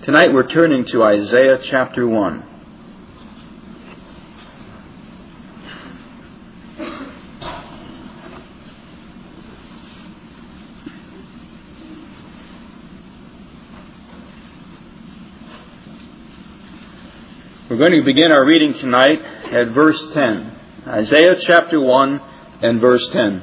Tonight we're turning to Isaiah chapter 1. We're going to begin our reading tonight at verse 10. Isaiah chapter 1 and verse 10.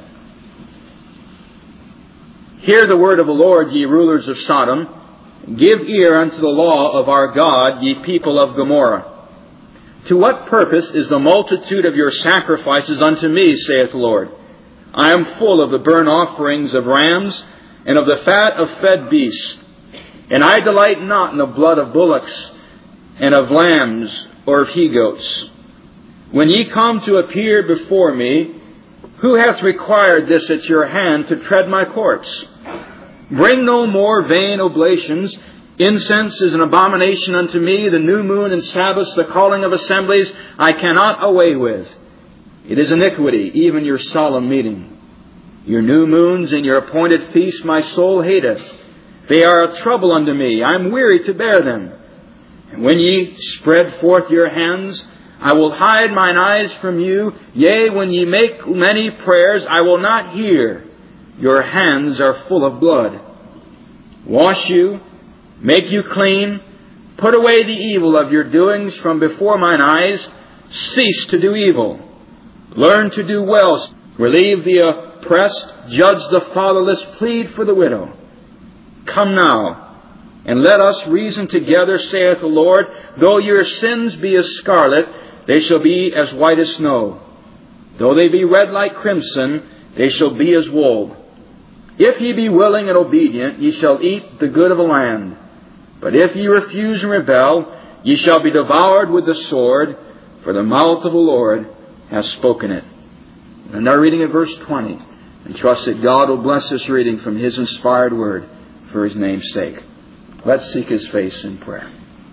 Hear the word of the Lord, ye rulers of Sodom. Give ear unto the law of our God, ye people of Gomorrah. To what purpose is the multitude of your sacrifices unto me, saith the Lord? I am full of the burnt offerings of rams, and of the fat of fed beasts. And I delight not in the blood of bullocks, and of lambs, or of he-goats. When ye come to appear before me, who hath required this at your hand to tread my courts? Bring no more vain oblations. Incense is an abomination unto me. The new moon and Sabbaths, the calling of assemblies, I cannot away with. It is iniquity, even your solemn meeting. Your new moons and your appointed feasts my soul hateth. They are a trouble unto me. I am weary to bear them. And when ye spread forth your hands, I will hide mine eyes from you. Yea, when ye make many prayers, I will not hear. Your hands are full of blood. Wash you, make you clean, put away the evil of your doings from before mine eyes. Cease to do evil. Learn to do well. Relieve the oppressed, judge the fatherless, plead for the widow. Come now, and let us reason together, saith the Lord. Though your sins be as scarlet, they shall be as white as snow. Though they be red like crimson, they shall be as wool. If ye be willing and obedient, ye shall eat the good of the land. But if ye refuse and rebel, ye shall be devoured with the sword, for the mouth of the Lord hath spoken it. And now reading at verse 20, and trust that God will bless this reading from His inspired word for His name's sake. Let's seek His face in prayer.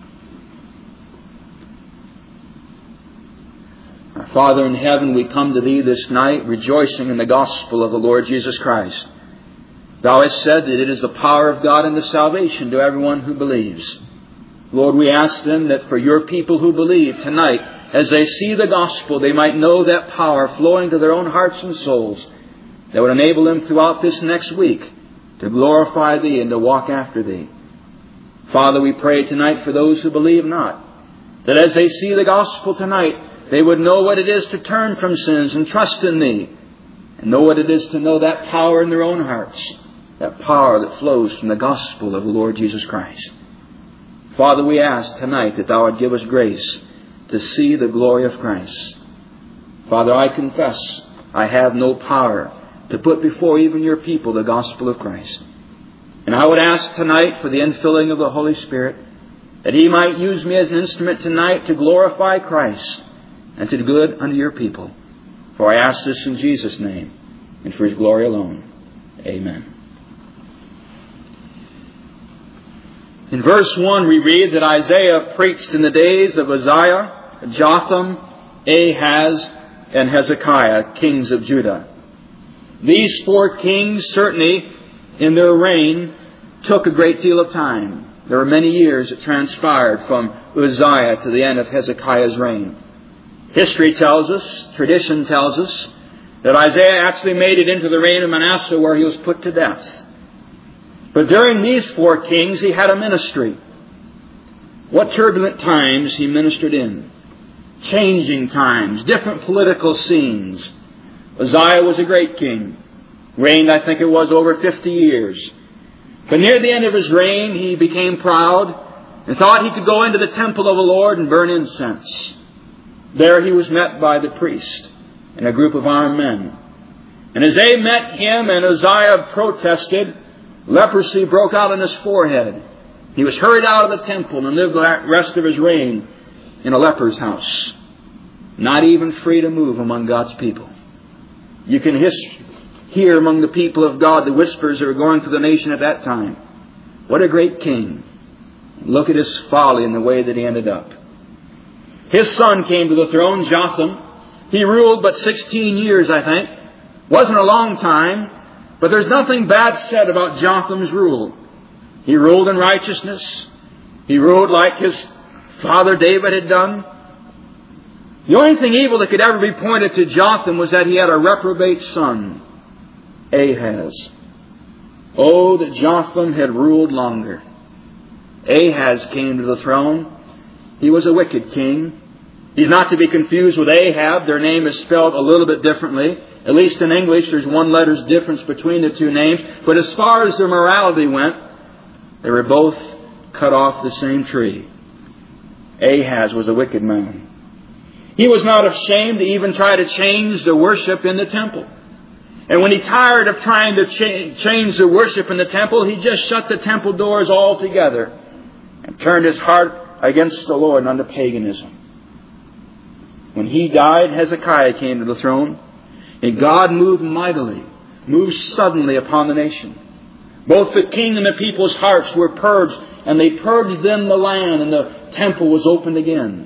Our Father in heaven, we come to Thee this night rejoicing in the gospel of the Lord Jesus Christ. Thou hast said that it is the power of God unto salvation to everyone who believes. Lord, we ask then that for Your people who believe tonight, as they see the gospel, they might know that power flowing to their own hearts and souls that would enable them throughout this next week to glorify Thee and to walk after Thee. Father, we pray tonight for those who believe not, that as they see the gospel tonight, they would know what it is to turn from sins and trust in Thee, and know what it is to know that power in their own hearts, that power that flows from the gospel of the Lord Jesus Christ. Father, we ask tonight that Thou would give us grace to see the glory of Christ. Father, I confess I have no power to put before even Your people the gospel of Christ. And I would ask tonight for the infilling of the Holy Spirit, that He might use me as an instrument tonight to glorify Christ and to do good unto Your people. For I ask this in Jesus' name and for His glory alone. Amen. In verse 1 we read that Isaiah preached in the days of Uzziah, Jotham, Ahaz, and Hezekiah, kings of Judah. These four kings certainly in their reign took a great deal of time. There were many years that transpired from Uzziah to the end of Hezekiah's reign. History tells us, tradition tells us, that Isaiah actually made it into the reign of Manasseh where he was put to death. But during these four kings, he had a ministry. What turbulent times he ministered in. Changing times, different political scenes. Uzziah was a great king. Reigned, I think it was, over 50 years. But near the end of his reign, he became proud and thought he could go into the temple of the Lord and burn incense. There he was met by the priest and a group of armed men. And as they met him and Uzziah protested, leprosy broke out on his forehead. He was hurried out of the temple and lived the rest of his reign in a leper's house. Not even free to move among God's people. You can hear among the people of God the whispers that were going through the nation at that time. What a great king. Look at his folly and the way that he ended up. His son came to the throne, Jotham. He ruled but 16 years, I think. Wasn't a long time, but there's nothing bad said about Jotham's rule. He ruled in righteousness. He ruled like his father David had done. The only thing evil that could ever be pointed to Jotham was that he had a reprobate son, Ahaz. Oh, that Jotham had ruled longer. Ahaz came to the throne. He was a wicked king. He's not to be confused with Ahab. Their name is spelled a little bit differently. At least in English, there's one letter's difference between the two names. But as far as their morality went, they were both cut off the same tree. Ahaz was a wicked man. He was not ashamed to even try to change the worship in the temple. And when he tired of trying to change the worship in the temple, he just shut the temple doors altogether and turned his heart against the Lord and unto paganism. When he died, Hezekiah came to the throne, and God moved mightily, moved suddenly upon the nation. Both the king and the people's hearts were purged, and they purged them the land, and the temple was opened again.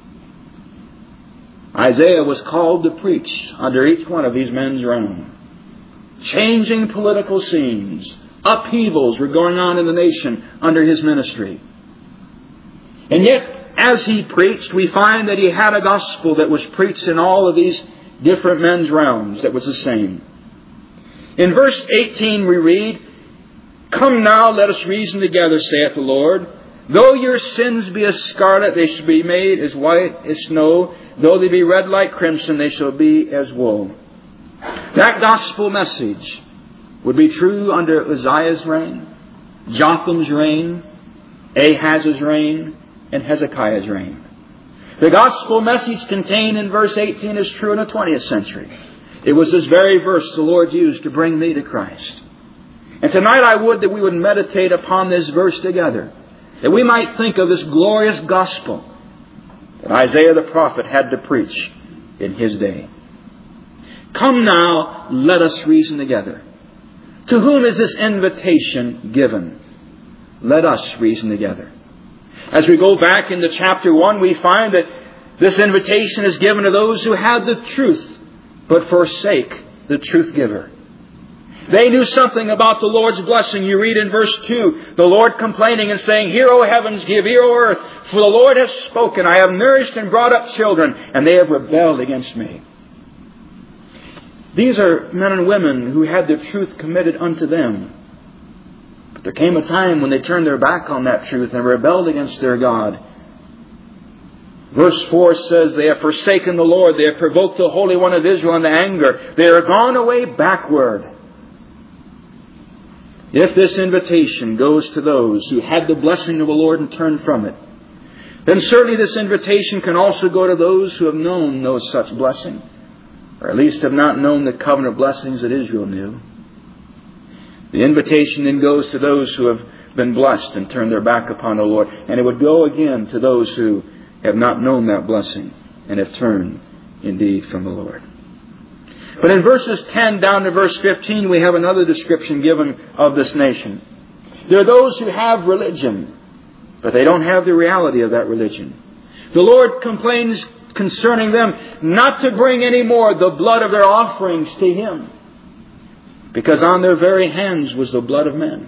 Isaiah was called to preach under each one of these men's reign. Changing political scenes, upheavals were going on in the nation under his ministry. And yet, as he preached, we find that he had a gospel that was preached in all of these different men's realms that was the same. In verse 18 we read, "Come now, let us reason together, saith the Lord. Though your sins be as scarlet, they shall be made as white as snow. Though they be red like crimson, they shall be as wool." That gospel message would be true under Uzziah's reign, Jotham's reign, Ahaz's reign, and Hezekiah's reign. The gospel message contained in verse 18 is true in the 20th century. It was this very verse the Lord used to bring me to Christ. And tonight I would that we would meditate upon this verse together, that we might think of this glorious gospel that Isaiah the prophet had to preach in his day. Come now, let us reason together. To whom is this invitation given? Let us reason together. As we go back into chapter 1, we find that this invitation is given to those who have the truth, but forsake the truth giver. They knew something about the Lord's blessing. You read in verse 2, the Lord complaining and saying, "Hear, O heavens, give ear, O earth, for the Lord has spoken. I have nourished and brought up children, and they have rebelled against me." These are men and women who had the truth committed unto them. But there came a time when they turned their back on that truth and rebelled against their God. Verse 4 says, "They have forsaken the Lord. They have provoked the Holy One of Israel into anger. They are gone away backward." If this invitation goes to those who had the blessing of the Lord and turned from it, then certainly this invitation can also go to those who have known no such blessing, or at least have not known the covenant blessings that Israel knew. The invitation then goes to those who have been blessed and turned their back upon the Lord. And it would go again to those who have not known that blessing and have turned indeed from the Lord. But in verses 10 down to verse 15, we have another description given of this nation. There are those who have religion, but they don't have the reality of that religion. The Lord complains concerning them not to bring any more the blood of their offerings to Him, because on their very hands was the blood of men.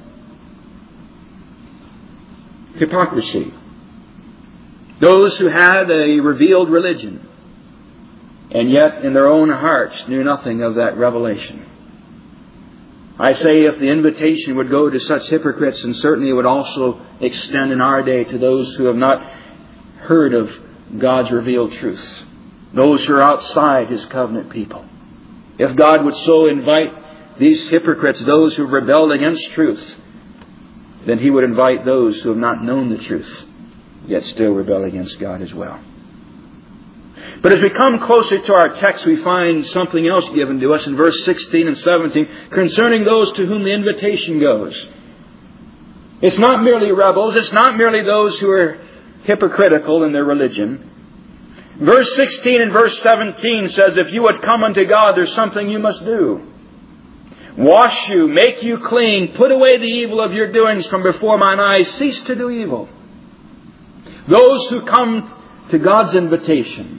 Hypocrisy. Those who had a revealed religion, and yet in their own hearts knew nothing of that revelation. I say if the invitation would go to such hypocrites, and certainly it would also extend in our day to those who have not heard of God's revealed truth, those who are outside His covenant people. If God would so invite these hypocrites, those who have rebelled against truth, then He would invite those who have not known the truth, yet still rebel against God as well. But as we come closer to our text, we find something else given to us in verse 16 and 17 concerning those to whom the invitation goes. It's not merely rebels. It's not merely those who are hypocritical in their religion. Verse 16 and verse 17 says, if you would come unto God, there's something you must do. Wash you, make you clean, put away the evil of your doings from before mine eyes, cease to do evil. Those who come to God's invitation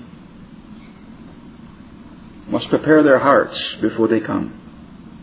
must prepare their hearts before they come.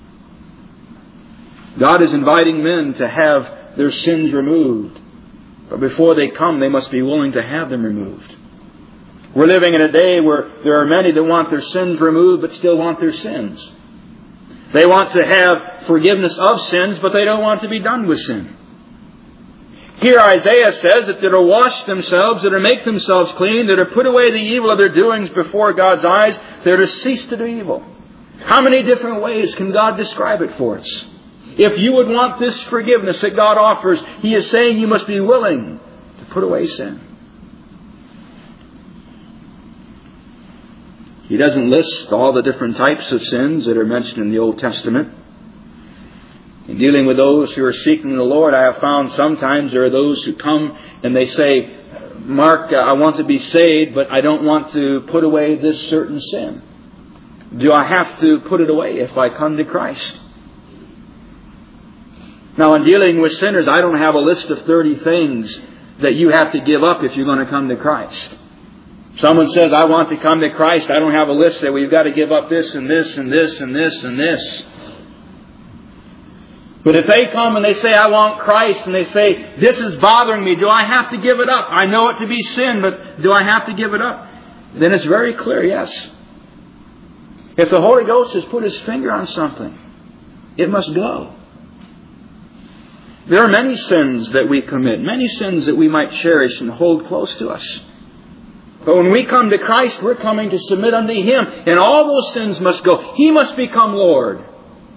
God is inviting men to have their sins removed But before they come, they must be willing to have them removed. We're living in a day where there are many that want their sins removed but still want their sins. They want to have forgiveness of sins, but they don't want to be done with sin. Here Isaiah says that they'll wash themselves, that will make themselves clean, that will put away the evil of their doings before God's eyes, that will cease to do evil. How many different ways can God describe it for us? If you would want this forgiveness that God offers, He is saying you must be willing to put away sin. He doesn't list all the different types of sins that are mentioned in the Old Testament. In dealing with those who are seeking the Lord, I have found sometimes there are those who come and they say, Mark, I want to be saved, but I don't want to put away this certain sin. Do I have to put it away if I come to Christ? Now, in dealing with sinners, I don't have a list of 30 things that you have to give up if you're going to come to Christ. Someone says, I want to come to Christ. I don't have a list that we've got to give up this and this and this and this and this. But if they come and they say, I want Christ, and they say, this is bothering me, do I have to give it up? I know it to be sin, but do I have to give it up? Then it's very clear, yes. If the Holy Ghost has put His finger on something, it must go. There are many sins that we commit, many sins that we might cherish and hold close to us. But when we come to Christ, we're coming to submit unto Him, and all those sins must go. He must become Lord.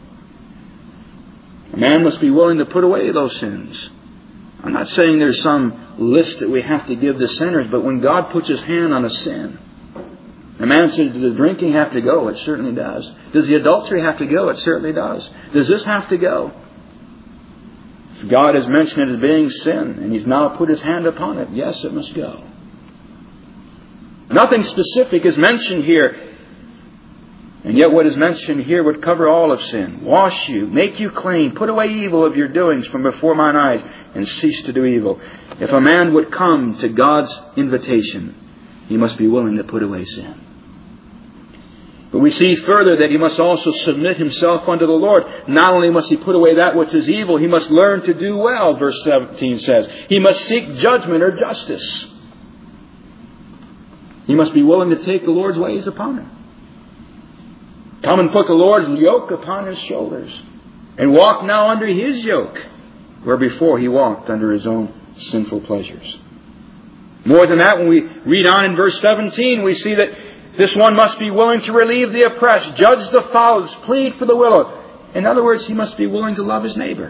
A man must be willing to put away those sins. I'm not saying there's some list that we have to give to sinners, but when God puts His hand on a sin, a man says, does the drinking have to go? It certainly does. Does the adultery have to go? It certainly does. Does this have to go? If God has mentioned it as being sin, and He's now put His hand upon it, yes, it must go. Nothing specific is mentioned here. And yet what is mentioned here would cover all of sin. Wash you, make you clean, put away evil of your doings from before mine eyes, and cease to do evil. If a man would come to God's invitation, he must be willing to put away sin. But we see further that he must also submit himself unto the Lord. Not only must he put away that which is evil, he must learn to do well, verse 17 says. He must seek judgment or justice. He must be willing to take the Lord's ways upon him. Come and put the Lord's yoke upon his shoulders, and walk now under His yoke, where before he walked under his own sinful pleasures. More than that, when we read on in verse 17, we see that this one must be willing to relieve the oppressed, judge the fatherless, plead for the widow. In other words, he must be willing to love his neighbor.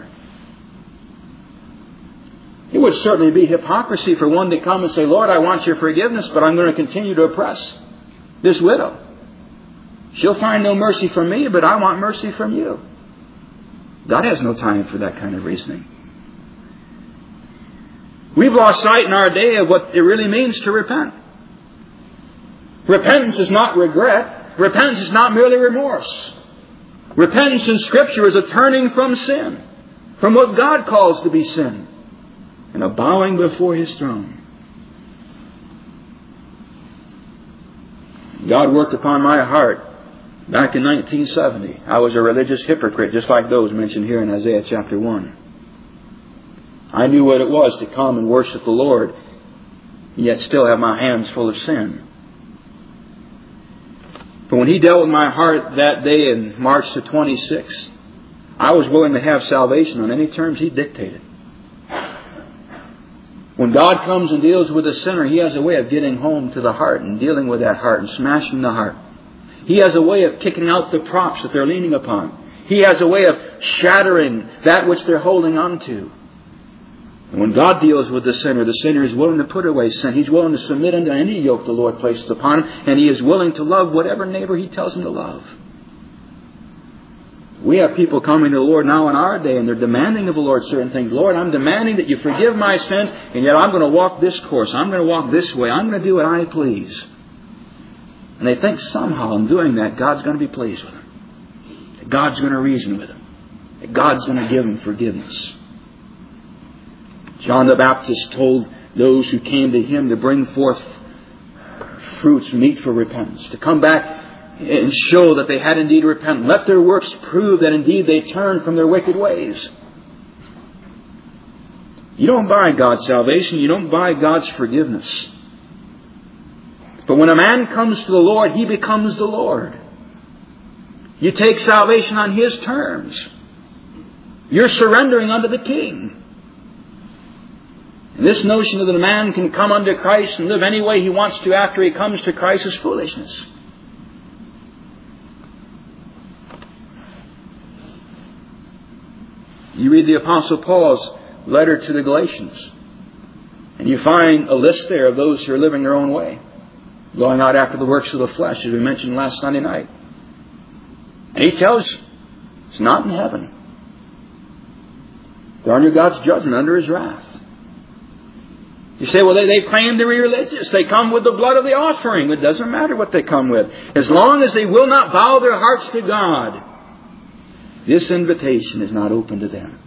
It would certainly be hypocrisy for one to come and say, Lord, I want your forgiveness, but I'm going to continue to oppress this widow. She'll find no mercy from me, but I want mercy from you. God has no time for that kind of reasoning. We've lost sight in our day of what it really means to repent. Repentance is not regret. Repentance is not merely remorse. Repentance in Scripture is a turning from sin, from what God calls to be sin, and a bowing before His throne. God worked upon my heart back in 1970. I was a religious hypocrite, just like those mentioned here in Isaiah chapter 1. I knew what it was to come and worship the Lord, and yet still have my hands full of sin. But when He dealt with my heart that day in March the 26th, I was willing to have salvation on any terms He dictated. When God comes and deals with a sinner, He has a way of getting home to the heart and dealing with that heart and smashing the heart. He has a way of kicking out the props that they're leaning upon. He has a way of shattering that which they're holding on to. And when God deals with the sinner is willing to put away sin. He's willing to submit unto any yoke the Lord places upon him. And He is willing to love whatever neighbor He tells him to love. We have people coming to the Lord now in our day, and they're demanding of the Lord certain things. Lord, I'm demanding that you forgive my sins, and yet I'm going to walk this course. I'm going to walk this way. I'm going to do what I please. And they think somehow in doing that, God's going to be pleased with them. That God's going to reason with them. That God's going to give them forgiveness. John the Baptist told those who came to him to bring forth fruits meet for repentance. To come back and show that they had indeed repented. Let their works prove that indeed they turned from their wicked ways. You don't buy God's salvation. You don't buy God's forgiveness. But when a man comes to the Lord, he becomes the Lord. You take salvation on His terms. You're surrendering unto the King. And this notion that a man can come unto Christ and live any way he wants to after he comes to Christ is foolishness. You read the Apostle Paul's letter to the Galatians, and you find a list there of those who are living their own way, going out after the works of the flesh, as we mentioned last Sunday night. And he tells you, it's not in heaven. They're under God's judgment, under His wrath. You say, well, they claim to be religious. They come with the blood of the offering. It doesn't matter what they come with. As long as they will not bow their hearts to God, this invitation is not open to them.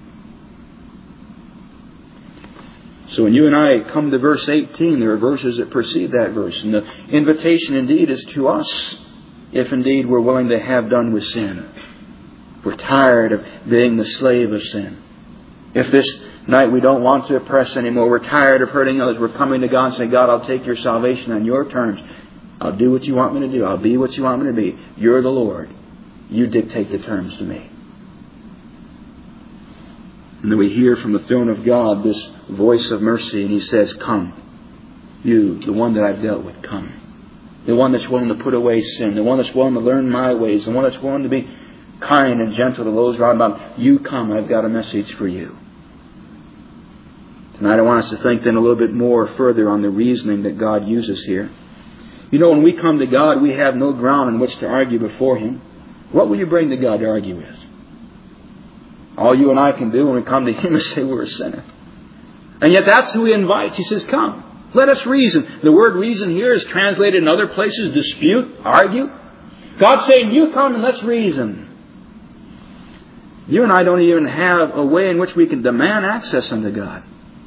So when you and I come to verse 18, there are verses that precede that verse. And the invitation indeed is to us, if indeed we're willing to have done with sin. We're tired of being the slave of sin. If this night we don't want to oppress anymore, we're tired of hurting others, we're coming to God and saying, God, I'll take your salvation on your terms. I'll do what you want me to do. I'll be what you want me to be. You're the Lord. You dictate the terms to me. And then we hear from the throne of God this voice of mercy, and He says, come. You, the one that I've dealt with, come. The one that's willing to put away sin. The one that's willing to learn my ways. The one that's willing to be kind and gentle to those around about. You come. I've got a message for you. Tonight I want us to think then a little bit more further on the reasoning that God uses here. You know, when we come to God, we have no ground on which to argue before Him. What will you bring to God to argue with? All you and I can do when we come to Him is say we're a sinner. And yet that's who He invites. He says, come. Let us reason. The word reason here is translated in other places, dispute, argue. God's saying, you come and let's reason. You and I don't even have a way in which we can demand access unto God.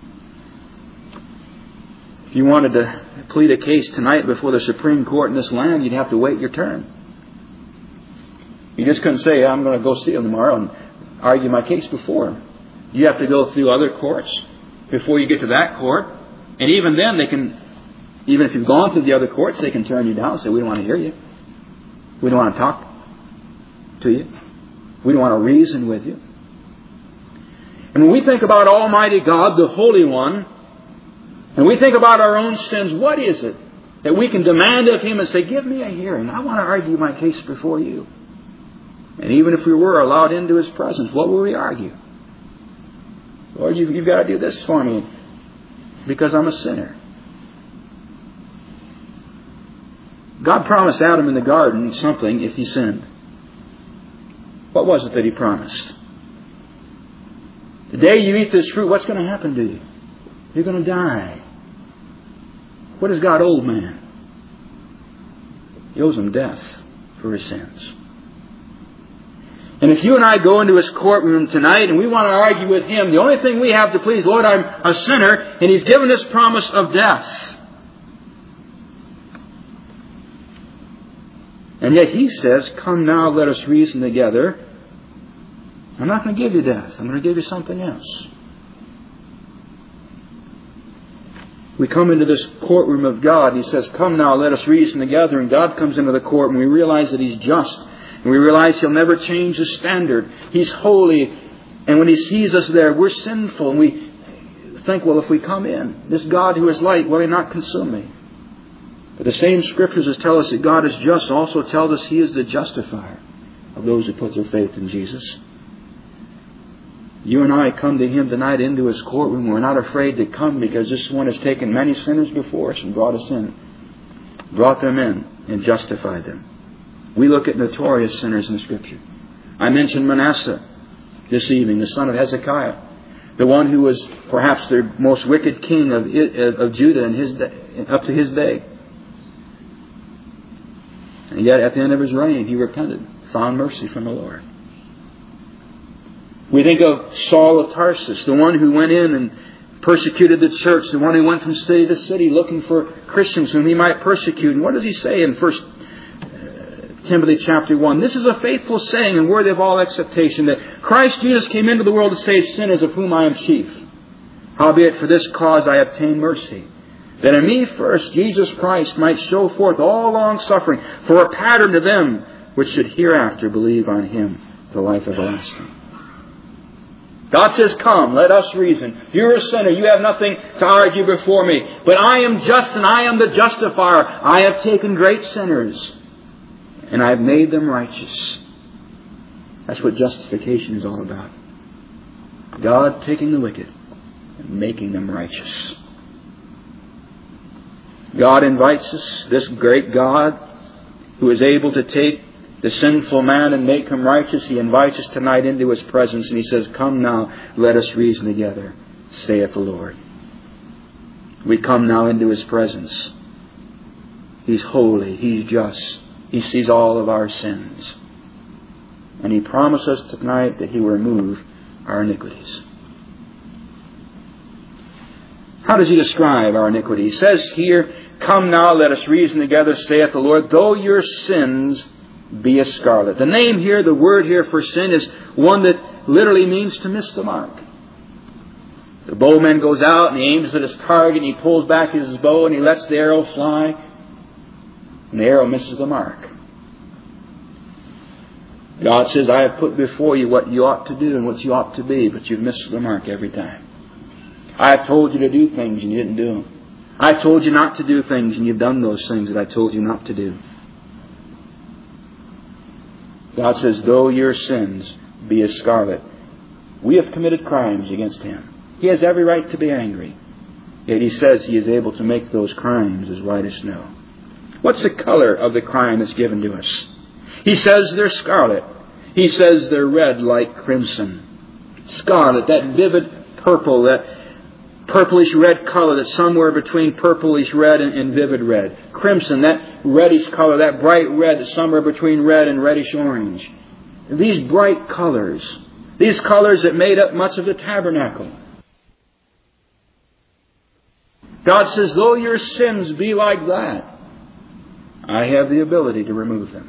If you wanted to plead a case tonight before the Supreme Court in this land, you'd have to wait your turn. You just couldn't say, I'm going to go see Him tomorrow and argue my case before Him. You have to go through other courts before you get to that court. And even then, they can, even if you've gone through the other courts, they can turn you down and say, we don't want to hear you. We don't want to talk to you. We don't want to reason with you. And when we think about Almighty God, the Holy One, and we think about our own sins, what is it that we can demand of Him and say, give me a hearing. I want to argue my case before you. And even if we were allowed into His presence, what will we argue? Lord, you've got to do this for me because I'm a sinner. God promised Adam in the garden something if he sinned. What was it that He promised? The day you eat this fruit, what's going to happen to you? You're going to die. What does God owe man? He owes him death for his sins. And if you and I go into His courtroom tonight and we want to argue with Him, the only thing we have to please, Lord, I'm a sinner, and He's given us promise of death. And yet He says, come now, let us reason together. I'm not going to give you death. I'm going to give you something else. We come into this courtroom of God. He says, come now, let us reason together. And God comes into the court and we realize that He's just. And we realize He'll never change His standard. He's holy. And when He sees us there, we're sinful. And we think, well, if we come in, this God who is light, will He not consume me? But the same Scriptures that tell us that God is just also tell us He is the justifier of those who put their faith in Jesus. You and I come to Him tonight into His courtroom. We're not afraid to come because this one has taken many sinners before us and brought us in. Brought them in and justified them. We look at notorious sinners in the Scripture. I mentioned Manasseh this evening, the son of Hezekiah. The one who was perhaps the most wicked king of Judah in his day, up to his day. And yet at the end of his reign, he repented, found mercy from the Lord. We think of Saul of Tarsus, the one who went in and persecuted the church, the one who went from city to city looking for Christians whom he might persecute. And what does he say in 1 Timothy chapter 1? This is a faithful saying and worthy of all acceptation, that Christ Jesus came into the world to save sinners, of whom I am chief. Howbeit for this cause I obtain mercy, that in me first Jesus Christ might show forth all long suffering for a pattern to them which should hereafter believe on Him to life everlasting. God says, come, let us reason. You're a sinner. You have nothing to argue before me. But I am just and I am the justifier. I have taken great sinners and I have made them righteous. That's what justification is all about. God taking the wicked and making them righteous. God invites us, this great God who is able to take the sinful man and make him righteous. He invites us tonight into His presence and He says, come now, let us reason together, saith the Lord. We come now into His presence. He's holy, He's just. He sees all of our sins. And He promises us tonight that He will remove our iniquities. How does He describe our iniquity? He says here, come now, let us reason together, saith the Lord, though your sins be as scarlet. The name here, the word here for sin, is one that literally means to miss the mark. The bowman goes out and he aims at his target and he pulls back his bow and he lets the arrow fly. And the arrow misses the mark. God says, I have put before you what you ought to do and what you ought to be, but you've missed the mark every time. I have told you to do things and you didn't do them. I told you not to do things and you've done those things that I told you not to do. God says, though your sins be as scarlet, we have committed crimes against Him. He has every right to be angry. Yet He says He is able to make those crimes as white as snow. What's the color of the crime that's given to us? He says they're scarlet. He says they're red like crimson. Scarlet, that vivid purple, that purplish red color that's somewhere between purplish red and vivid red. Crimson, that reddish color, that bright red that's somewhere between red and reddish orange. These bright colors, these colors that made up much of the tabernacle. God says, though your sins be like that, I have the ability to remove them.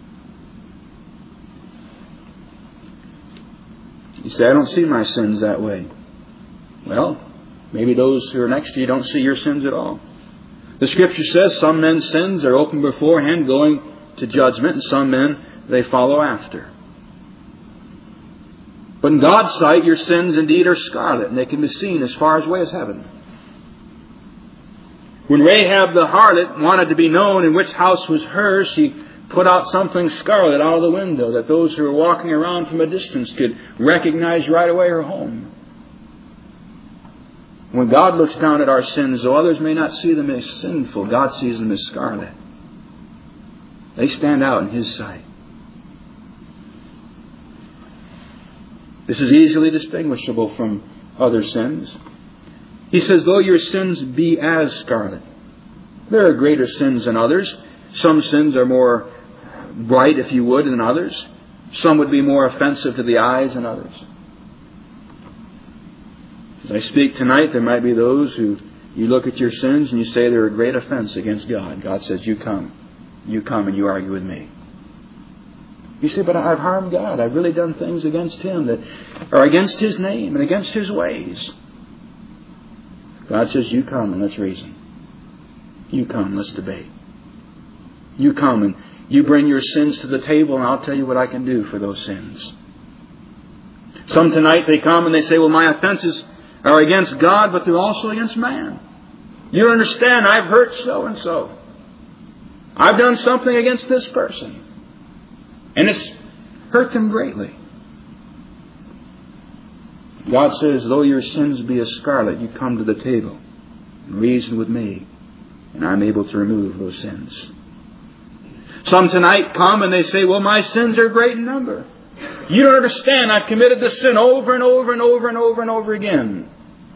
You say, I don't see my sins that way. Well, maybe those who are next to you don't see your sins at all. The Scripture says some men's sins are open beforehand, going to judgment, and some men they follow after. But in God's sight, your sins indeed are scarlet, and they can be seen as far away as heaven. When Rahab the harlot wanted to be known in which house was hers, she put out something scarlet out of the window that those who were walking around from a distance could recognize right away her home. When God looks down at our sins, though others may not see them as sinful, God sees them as scarlet. They stand out in His sight. This is easily distinguishable from other sins. He says, though your sins be as scarlet. There are greater sins than others. Some sins are more bright, if you would, than others. Some would be more offensive to the eyes than others. As I speak tonight, there might be those who you look at your sins and you say they're a great offense against God. God says, you come and you argue with me. You say, but I've harmed God. I've really done things against Him that are against His name and against His ways. God says, you come and let's reason. You come, let's debate. You come and you bring your sins to the table and I'll tell you what I can do for those sins. Some tonight they come and they say, well, my offenses are against God, but they're also against man. You understand, I've hurt so and so. I've done something against this person. And it's hurt them greatly. God says, though your sins be as scarlet, you come to the table and reason with me, and I'm able to remove those sins. Some tonight come and they say, well, my sins are great in number. You don't understand, I've committed this sin over and over and over and over and over again.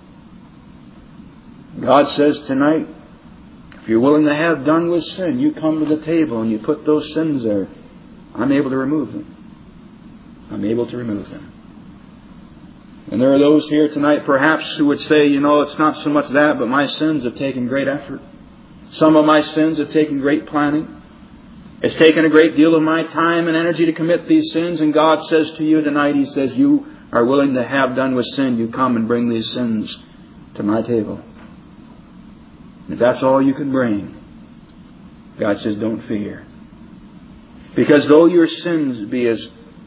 God says tonight, if you're willing to have done with sin, you come to the table and you put those sins there. I'm able to remove them. I'm able to remove them. And there are those here tonight perhaps who would say, it's not so much that, but my sins have taken great effort. Some of my sins have taken great planning. It's taken a great deal of my time and energy to commit these sins. And God says to you tonight, He says, you are willing to have done with sin. You come and bring these sins to my table. If that's all you can bring, God says, don't fear. Because though your sins be as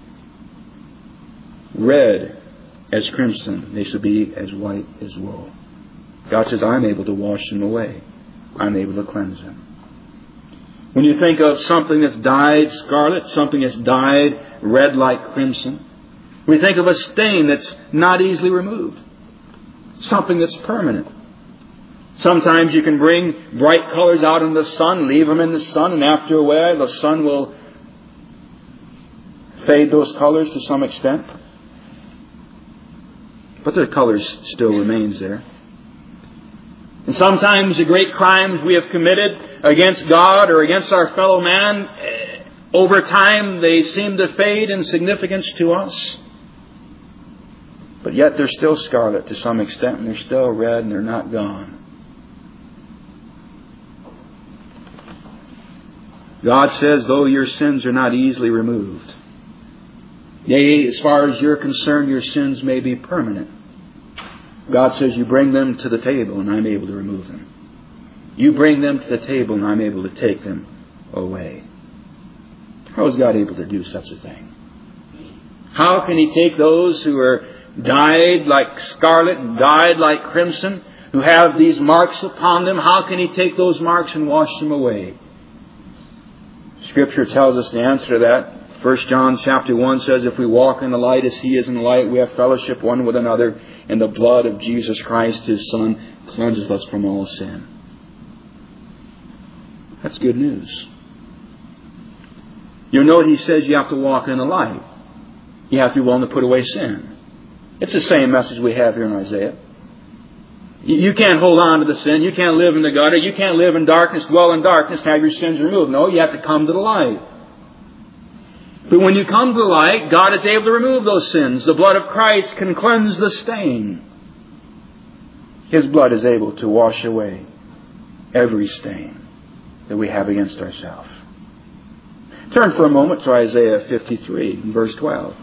red as crimson, they shall be as white as wool. God says, I'm able to wash them away. I'm able to cleanse them. When you think of something that's dyed scarlet, something that's dyed red like crimson, we think of a stain that's not easily removed. Something that's permanent. Sometimes you can bring bright colors out in the sun, leave them in the sun, and after a while the sun will fade those colors to some extent. But the colors still remains there. And sometimes the great crimes we have committed against God or against our fellow man, over time they seem to fade in significance to us. But yet they're still scarlet to some extent, and they're still red, and they're not gone. God says, though your sins are not easily removed, yea, as far as you're concerned, your sins may be permanent. God says, you bring them to the table, and I'm able to remove them. You bring them to the table, and I'm able to take them away. How is God able to do such a thing? How can He take those who are dyed like scarlet and dyed like crimson, who have these marks upon them, how can He take those marks and wash them away? Scripture tells us the answer to that. 1 John chapter 1 says, if we walk in the light as He is in the light, we have fellowship one with another, and the blood of Jesus Christ, His Son, cleanses us from all sin. That's good news. You'll note He says you have to walk in the light. You have to be willing to put away sin. It's the same message we have here in Isaiah. You can't hold on to the sin. You can't live in the gutter. You can't live in darkness, dwell in darkness, have your sins removed. No, you have to come to the light. But when you come to the light, God is able to remove those sins. The blood of Christ can cleanse the stain. His blood is able to wash away every stain that we have against ourselves. Turn for a moment to Isaiah 53, verse 12.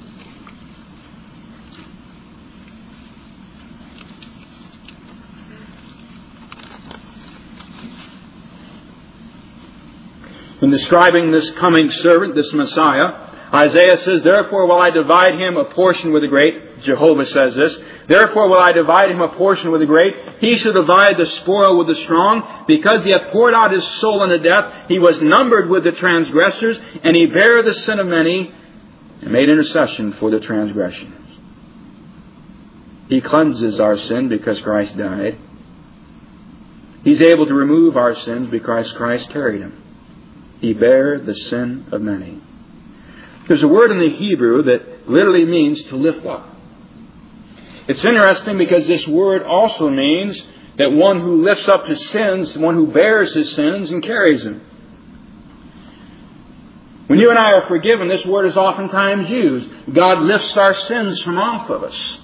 In describing this coming servant, this Messiah, Isaiah says, therefore will I divide him a portion with the great. Jehovah says this. Therefore will I divide him a portion with the great. He shall divide the spoil with the strong. Because he hath poured out his soul unto death, he was numbered with the transgressors, and he bare the sin of many, and made intercession for the transgressions. He cleanses our sin because Christ died. He's able to remove our sins because Christ carried them. He bare the sin of many. There's a word in the Hebrew that literally means to lift up. It's interesting because this word also means that one who lifts up his sins, one who bears his sins and carries them. When you and I are forgiven, this word is oftentimes used. God lifts our sins from off of us.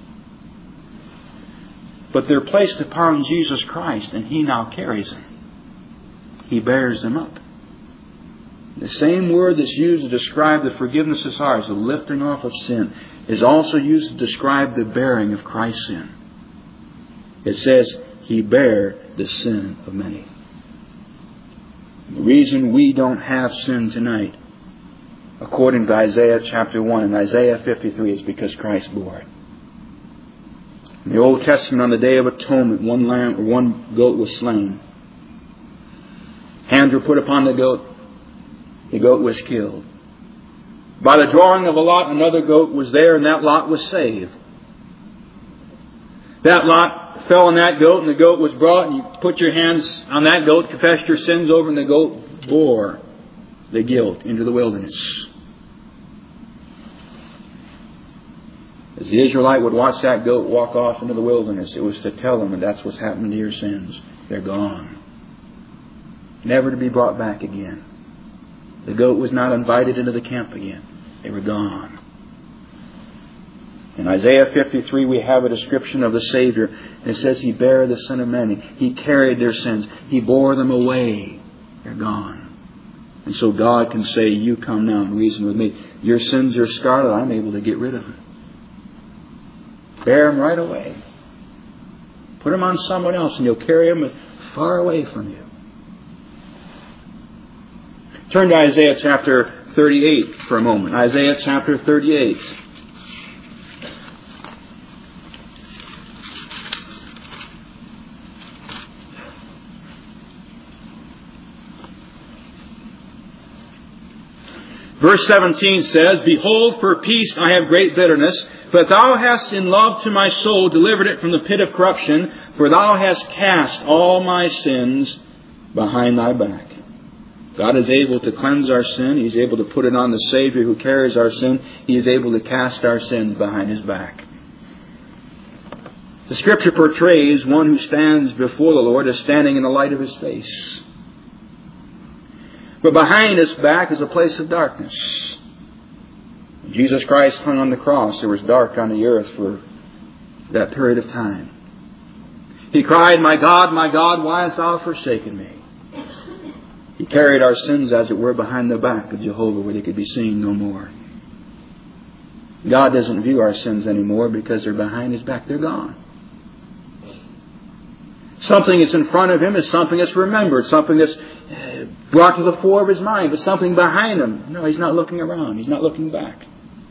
But they're placed upon Jesus Christ, and He now carries them. He bears them up. The same word that's used to describe the forgiveness of ours, the lifting off of sin, is also used to describe the bearing of Christ's sin. It says, He bare the sin of many. The reason we don't have sin tonight, according to Isaiah chapter 1 and Isaiah 53, is because Christ bore it. In the Old Testament, on the Day of Atonement, one lamb or one goat was slain. Hands were put upon the goat. The goat was killed. By the drawing of a lot, another goat was there, and that lot was saved. That lot fell on that goat, and the goat was brought, and you put your hands on that goat, confessed your sins over, and the goat bore the guilt into the wilderness. As the Israelite would watch that goat walk off into the wilderness, it was to tell them that that's what's happened to your sins. They're gone. Never to be brought back again. The goat was not invited into the camp again. They were gone. In Isaiah 53 we have a description of the Savior. And it says He bare the sin of many. He carried their sins. He bore them away. They're gone. And so God can say, you come now and reason with me. Your sins are scarlet. I'm able to get rid of them. Bear them right away. Put them on someone else and you'll carry them far away from you. Turn to Isaiah chapter 38 for a moment. Isaiah chapter 38. Verse 17 says, Behold, for peace I have great bitterness, but thou hast in love to my soul delivered it from the pit of corruption, for thou hast cast all my sins behind thy back. God is able to cleanse our sin. He's able to put it on the Savior who carries our sin. He is able to cast our sins behind His back. The Scripture portrays one who stands before the Lord as standing in the light of His face. But behind His back is a place of darkness. When Jesus Christ hung on the cross, it was dark on the earth for that period of time. He cried, my God, why hast thou forsaken me? He carried our sins, as it were, behind the back of Jehovah, where they could be seen no more. God doesn't view our sins anymore because they're behind His back. They're gone. Something that's in front of Him is something that's remembered, something that's brought to the fore of His mind, but something behind Him. No, He's not looking around. He's not looking back.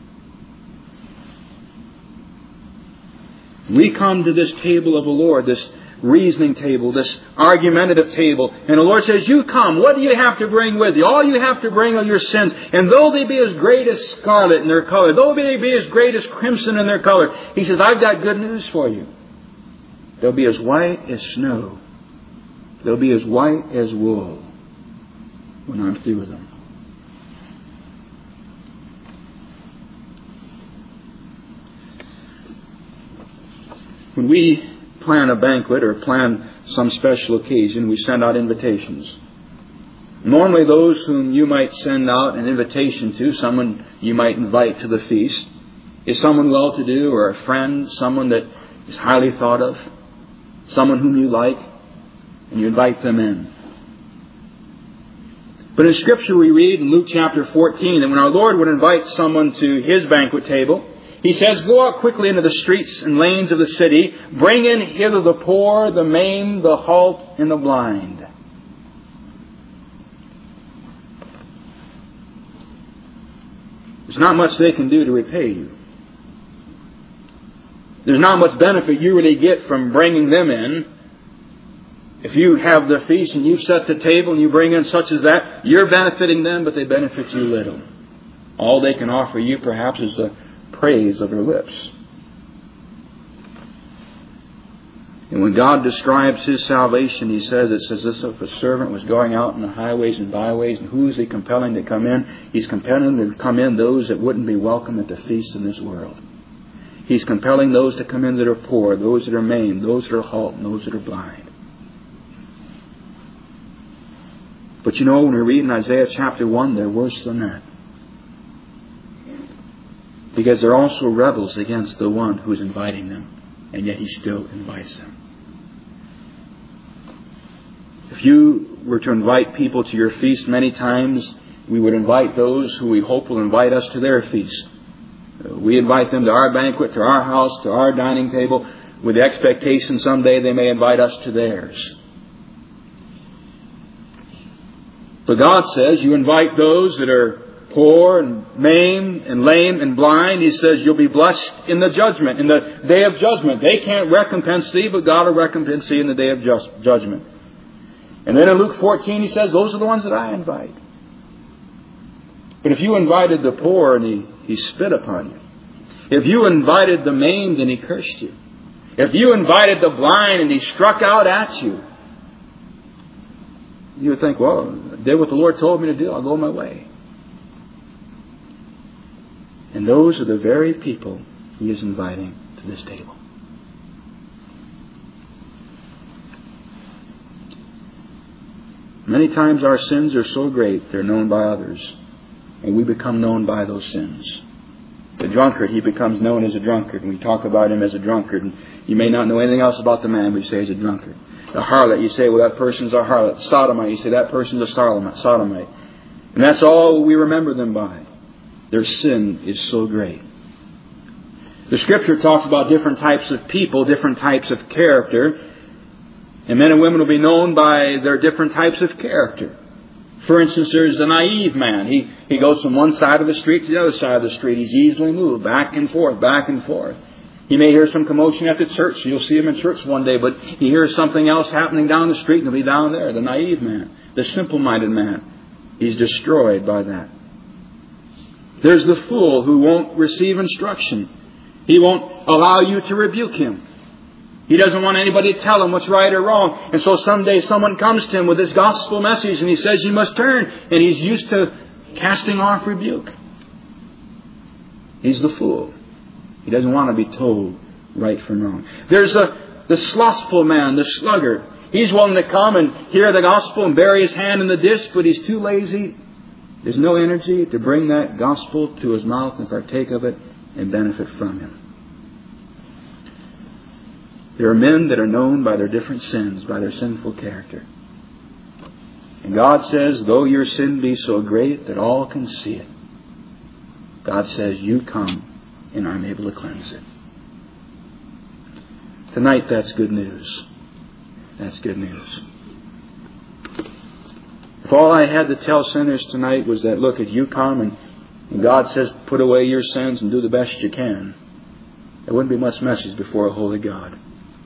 We come to this table of the Lord, this reasoning table, this argumentative table, and the Lord says, you come. What do you have to bring with you? All you have to bring are your sins. And though they be as great as scarlet in their color, though they be as great as crimson in their color, He says, I've got good news for you. They'll be as white as snow. They'll be as white as wool when I'm through with them. When we plan a banquet or plan some special occasion, we send out invitations. Normally those whom you might send out an invitation to, someone you might invite to the feast, is someone well-to-do or a friend, someone that is highly thought of, someone whom you like, and you invite them in. But in Scripture we read in Luke chapter 14 that when our Lord would invite someone to His banquet table, He says, go out quickly into the streets and lanes of the city, bring in hither the poor, the maimed, the halt, and the blind. There's not much they can do to repay you. There's not much benefit you really get from bringing them in. If you have the feast and you set the table and you bring in such as that, you're benefiting them, but they benefit you little. All they can offer you perhaps is the praise of their lips. And when God describes His salvation, He says, it says this, if a servant was going out in the highways and byways, and who is He compelling to come in? He's compelling to come in those that wouldn't be welcome at the feast in this world. He's compelling those to come in that are poor, those that are maimed, those that are halt, and those that are blind. But you know, when we read in Isaiah chapter 1, they're worse than that. Because they're also rebels against the one who's inviting them. And yet He still invites them. If you were to invite people to your feast many times, we would invite those who we hope will invite us to their feast. We invite them to our banquet, to our house, to our dining table, with the expectation someday they may invite us to theirs. But God says you invite those that are poor and maimed and lame and blind. He says you'll be blessed in the judgment, in the day of judgment. They can't recompense thee, but God will recompense thee in the day of judgment. And then in Luke 14 He says, those are the ones that I invite. But if you invited the poor and he spit upon you, if you invited the maimed and he cursed you, if you invited the blind and he struck out at you, you would think, well, I did what the Lord told me to do. I'll go my way. And those are the very people He is inviting to this table. Many times our sins are so great, they're known by others. And we become known by those sins. The drunkard, he becomes known as a drunkard. And we talk about him as a drunkard. And you may not know anything else about the man, but you say he's a drunkard. The harlot, you say, well, that person's a harlot. Sodomite, you say, that person's a sodomite. And that's all we remember them by. Their sin is so great. The Scripture talks about different types of people, different types of character. And men and women will be known by their different types of character. For instance, there's a naive man. He goes from one side of the street to the other side of the street. He's easily moved back and forth, back and forth. He may hear some commotion at the church. You'll see him in church one day, but he hears something else happening down the street and he'll be down there. The naive man, the simple-minded man. He's destroyed by that. There's the fool who won't receive instruction. He won't allow you to rebuke him. He doesn't want anybody to tell him what's right or wrong. And so someday someone comes to him with this gospel message and he says, you must turn. And he's used to casting off rebuke. He's the fool. He doesn't want to be told right from wrong. There's the slothful man, the sluggard. He's willing to come and hear the gospel and bury his hand in the dish, but he's too lazy. There's no energy to bring that gospel to his mouth and partake of it and benefit from him. There are men that are known by their different sins, by their sinful character. And God says, though your sin be so great that all can see it, God says, you come and I'm able to cleanse it. Tonight, that's good news. That's good news. If all I had to tell sinners tonight was that, look, if you come and God says, put away your sins and do the best you can, there wouldn't be much message before a holy God.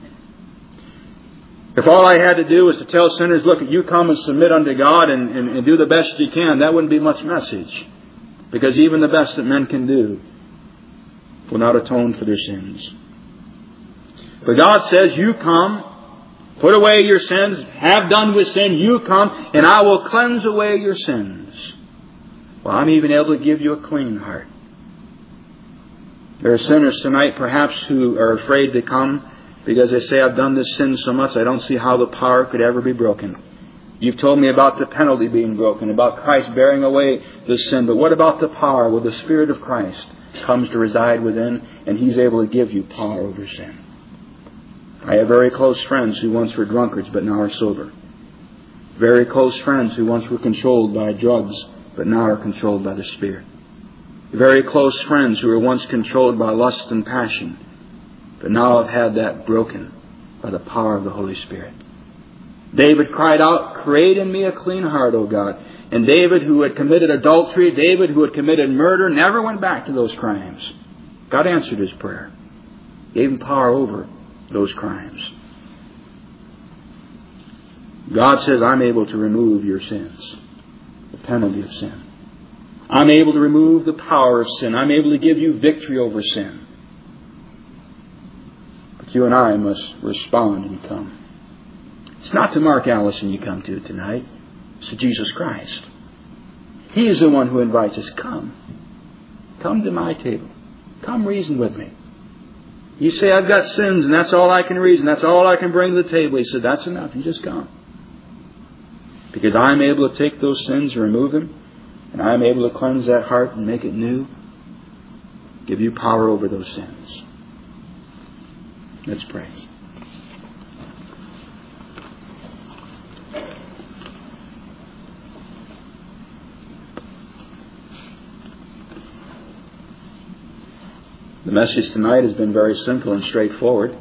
If all I had to do was to tell sinners, look, you come and submit unto God and do the best you can, that wouldn't be much message. Because even the best that men can do will not atone for their sins. But God says, you come, put away your sins, have done with sin, you come, and I will cleanse away your sins. Well, I'm even able to give you a clean heart. There are sinners tonight perhaps who are afraid to come because they say, I've done this sin so much, I don't see how the power could ever be broken. You've told me about the penalty being broken, about Christ bearing away the sin. But what about the power where the Spirit of Christ comes to reside within and He's able to give you power over sin? I have very close friends who once were drunkards but now are sober. Very close friends who once were controlled by drugs but now are controlled by the Spirit. Very close friends who were once controlled by lust and passion but now have had that broken by the power of the Holy Spirit. David cried out, create in me a clean heart, O God. And David, who had committed adultery, David, who had committed murder, never went back to those crimes. God answered his prayer. Gave him power over those crimes. God says, I'm able to remove your sins, the penalty of sin. I'm able to remove the power of sin. I'm able to give you victory over sin. But you and I must respond and come. It's not to Mark Allison you come to tonight. It's to Jesus Christ. He is the one who invites us. Come. Come to my table. Come reason with me. You say, I've got sins and that's all I can reason. That's all I can bring to the table. He said, that's enough. You just come. Because I'm able to take those sins and remove them. And I'm able to cleanse that heart and make it new. Give you power over those sins. Let's pray. The message tonight has been very simple and straightforward.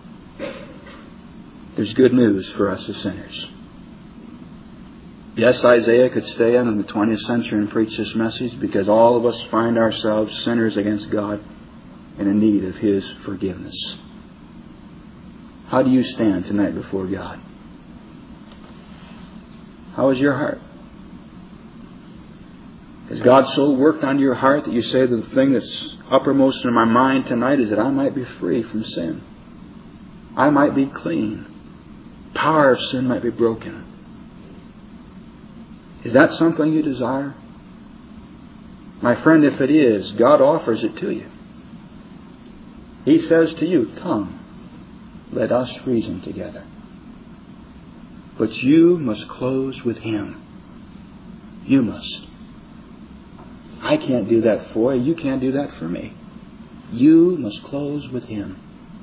There's good news for us as sinners. Yes, Isaiah could stay in the 20th century and preach this message because all of us find ourselves sinners against God and in need of His forgiveness. How do you stand tonight before God? How is your heart? Has God so worked on your heart that you say that the thing that's uppermost in my mind tonight is that I might be free from sin? I might be clean. Power of sin might be broken. Is that something you desire? My friend, if it is, God offers it to you. He says to you, come, let us reason together. But you must close with Him. You must. I can't do that for you. You can't do that for me. You must close with Him.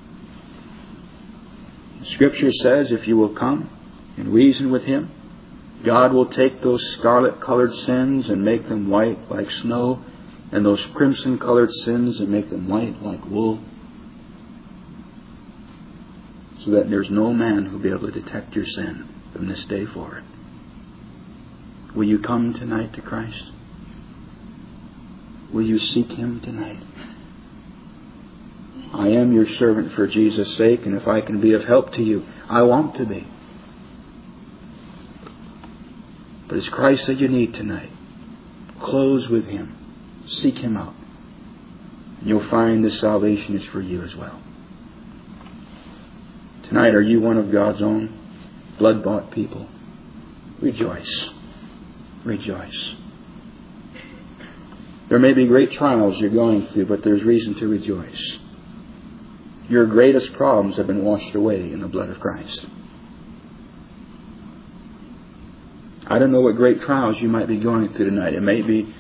The Scripture says if you will come and reason with Him, God will take those scarlet-colored sins and make them white like snow, and those crimson-colored sins and make them white like wool. so that there's no man who will be able to detect your sin from this day forward. Will you come tonight to Christ? Will you seek Him tonight? I am your servant for Jesus' sake, and if I can be of help to you, I want to be. But it's Christ that you need tonight. Close with Him. Seek Him out. And you'll find this salvation is for you as well. Tonight, are you one of God's own blood-bought people? Rejoice. Rejoice. There may be great trials you're going through, but there's reason to rejoice. Your greatest problems have been washed away in the blood of Christ. I don't know what great trials you might be going through tonight. It may be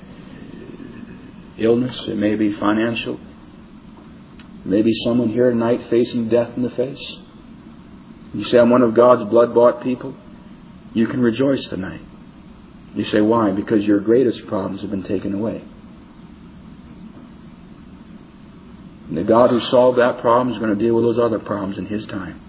illness. It may be financial. Maybe someone here tonight facing death in the face. You say, I'm one of God's blood-bought people. You can rejoice tonight. You say, why? Because your greatest problems have been taken away. And the God who solved that problem is going to deal with those other problems in His time.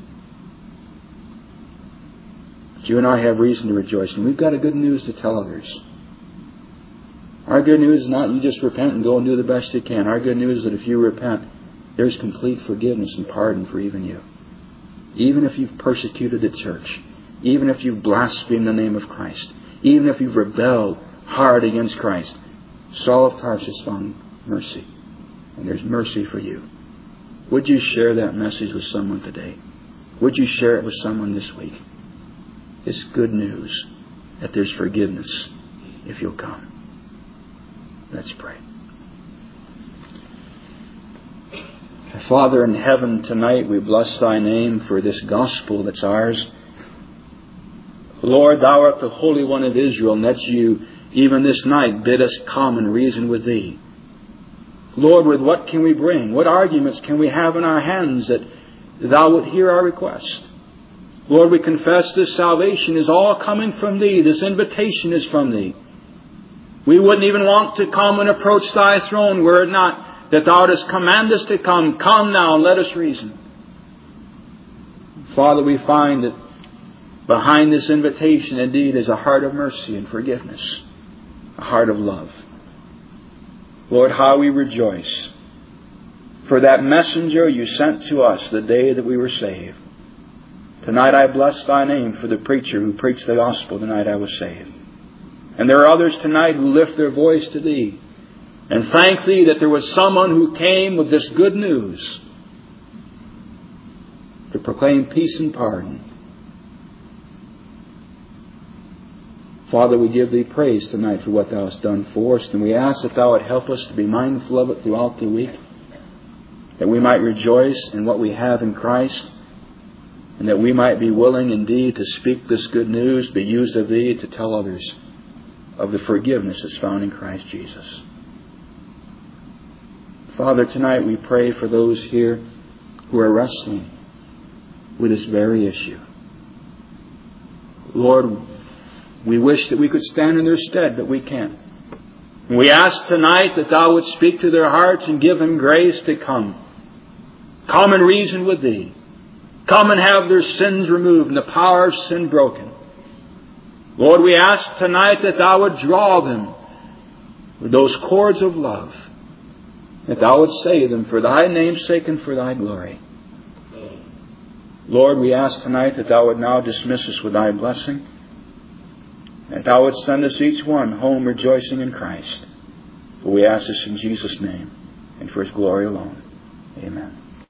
But you and I have reason to rejoice. And we've got a good news to tell others. Our good news is not you just repent and go and do the best you can. Our good news is that if you repent, there's complete forgiveness and pardon for even you. Even if you've persecuted the church. Even if you've blasphemed the name of Christ. Even if you've rebelled hard against Christ. Saul of Tarsus found mercy. And there's mercy for you. Would you share that message with someone today? Would you share it with someone this week? It's good news that there's forgiveness if you'll come. Let's pray. Father in heaven, tonight we bless Thy name for this gospel that's ours. Lord, Thou art the Holy One of Israel, and that You, even this night, bid us come and reason with Thee. Lord, with what can we bring? What arguments can we have in our hands that Thou would hear our request? Lord, we confess this salvation is all coming from Thee. This invitation is from Thee. We wouldn't even want to come and approach Thy throne were it not that Thou dost command us to come. Come now and let us reason. Father, we find that behind this invitation indeed is a heart of mercy and forgiveness. A heart of love. Lord, how we rejoice for that messenger You sent to us the day that we were saved. Tonight I bless Thy name for the preacher who preached the gospel the night I was saved. And there are others tonight who lift their voice to Thee and thank Thee that there was someone who came with this good news to proclaim peace and pardon. Father, we give Thee praise tonight for what Thou hast done for us, and we ask that Thou would help us to be mindful of it throughout the week, that we might rejoice in what we have in Christ, and that we might be willing indeed to speak this good news, be used of Thee to tell others of the forgiveness that's found in Christ Jesus. Father, tonight we pray for those here who are wrestling with this very issue. Lord, we wish that we could stand in their stead, but we can't. We ask tonight that Thou would speak to their hearts and give them grace to come. Come and reason with Thee. Come and have their sins removed and the power of sin broken. Lord, we ask tonight that Thou would draw them with those cords of love, that Thou would save them for Thy name's sake and for Thy glory. Lord, we ask tonight that Thou would now dismiss us with Thy blessing, that Thou would send us each one home rejoicing in Christ. For we ask this in Jesus' name and for His glory alone. Amen.